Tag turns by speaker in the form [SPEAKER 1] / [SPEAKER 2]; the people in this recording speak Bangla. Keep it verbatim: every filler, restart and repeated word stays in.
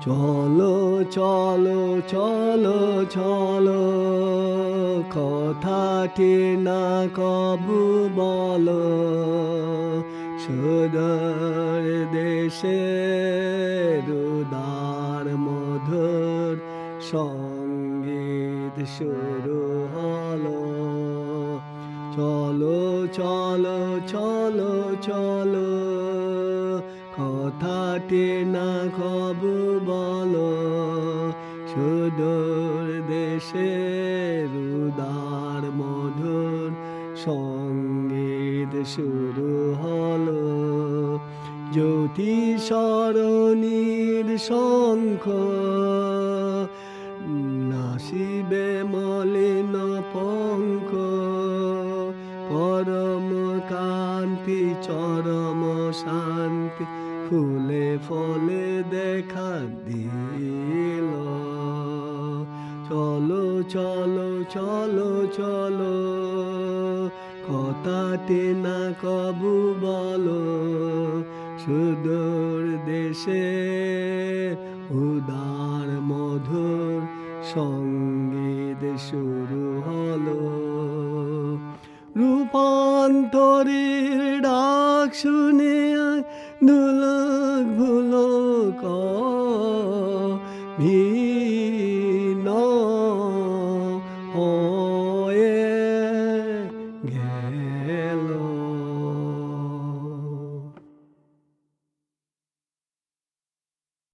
[SPEAKER 1] চলো চলো চলো চলো, কথাটি না কবু বলো, সুদূর দেশের উদার মধুর সঙ্গীত শুরু হলো। চলো চলো চলো চলো, কথাটি না কবু বলো, সুদূর দেশের উদার মধুর সঙ্গীত শুরু হলো। জ্যোতি সরণীর শঙ্খ নাসিবে মলিন পঙ্খ, পরম কান্তি চরম শান্তি ফুলে ফলে দেখা দিল। চলো চলো চলো চলো, কথাটি না কবু বলো, সুদূর দেশে উদার মধুর সঙ্গীত শুরু হলো। রূপান্তরের ডাক শুনে দুলক ভুলক